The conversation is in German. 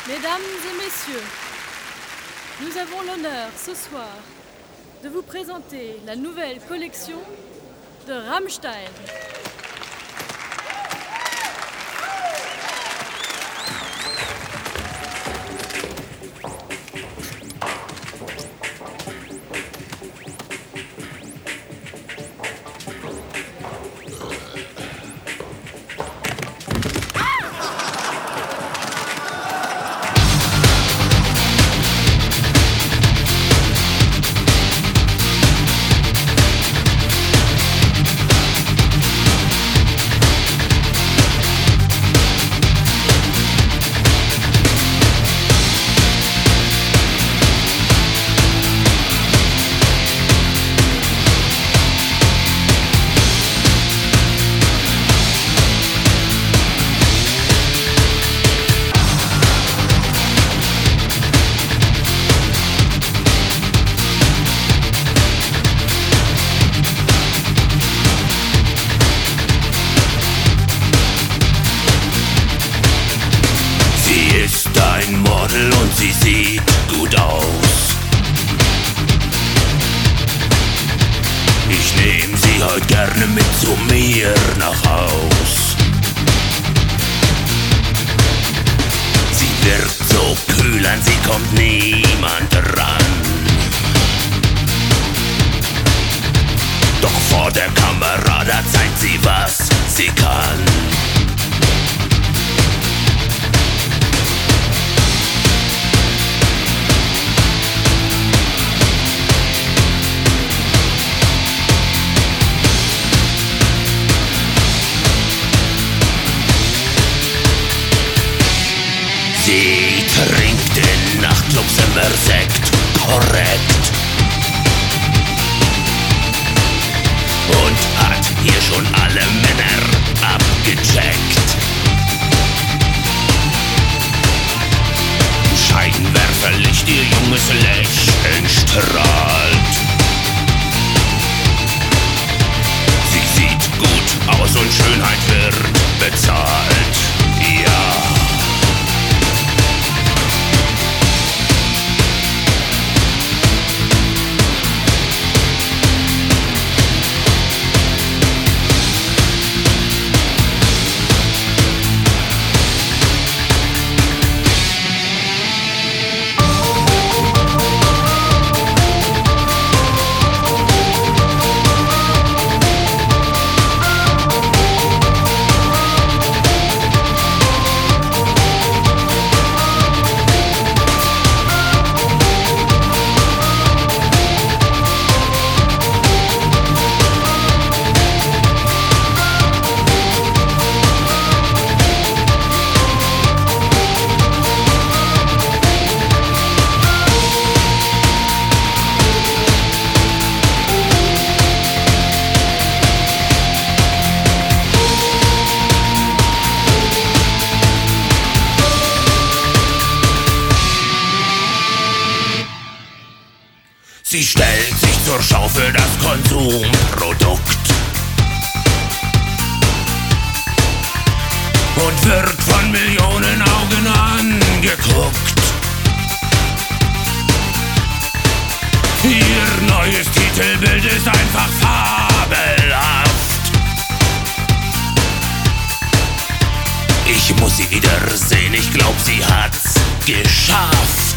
Mesdames et messieurs, nous avons l'honneur ce soir de vous présenter la nouvelle collection de Rammstein. Ein Model und sie sieht gut aus. Ich nehm sie heute gerne mit zu mir nach Haus. Sie wirkt so kühl, an sie kommt niemand ran. Doch vor der Kamera, da zeigt sie, was sie kann. Sie trinkt in Nachtclubs immer Sekt, korrekt. Und hat hier schon alle Männer abgecheckt. Scheinwerferlicht, ihr junges Lächeln strahlt. Sie sieht gut aus und Schönheit wird bezahlt. Ja. Sie stellt sich zur Schau für das Konsumprodukt und wird von Millionen Augen angeguckt. Ihr neues Titelbild ist einfach fabelhaft. Ich muss sie wiedersehen, ich glaub, sie hat's geschafft.